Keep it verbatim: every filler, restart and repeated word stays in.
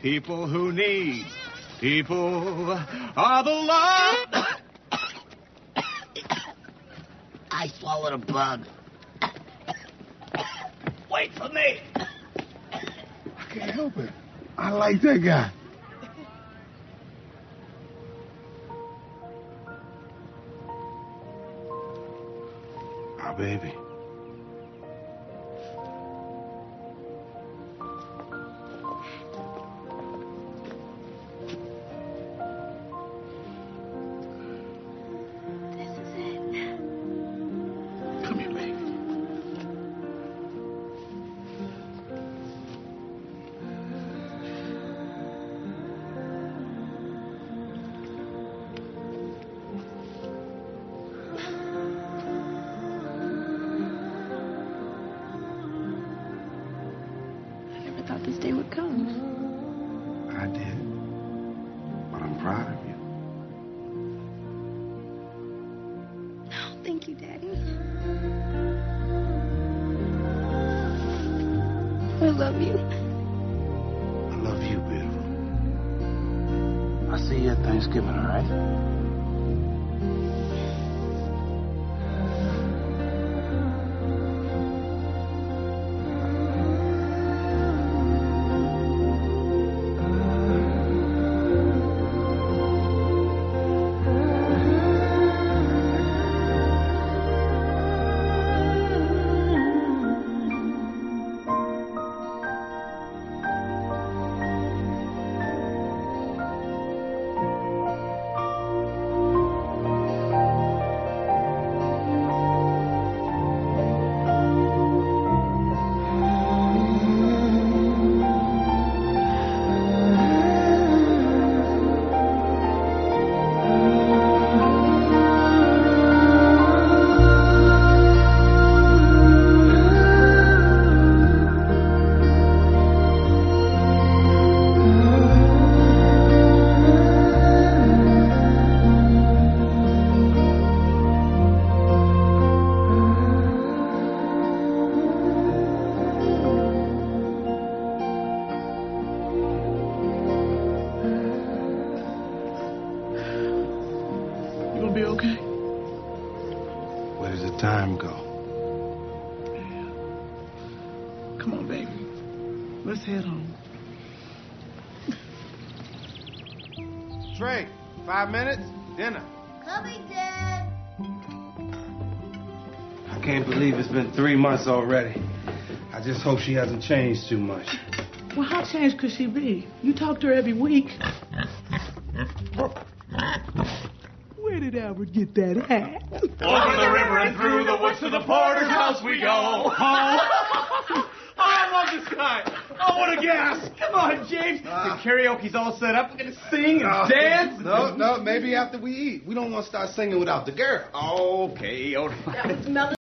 people who need. People are the love. I swallowed a bug. Wait for me. I can't help it. I like that guy. Our baby. This is it. Come here, baby. I never thought this day would come. I did. But I'm proud of you. Oh, thank you, Daddy. I love you. I love you, beautiful. I'll see you at Thanksgiving, all right? You gonna be okay? Where does the time go? Yeah. Come on, baby. Let's head home. Trey, five minutes, dinner. Coming, Dad. I can't believe it's been three months already. I just hope she hasn't changed too much. Well, how changed could she be? You talk to her every week. Where did Albert get that hat? Over the river and through the woods to the porter's house we go. Oh, I love this guy. Oh, what a gas. Come on, James. Uh, the karaoke's all set up. We're going to sing and no, dance. No, no, maybe after we eat. We don't want to start singing without the girl. Okay, all right. That was Melody.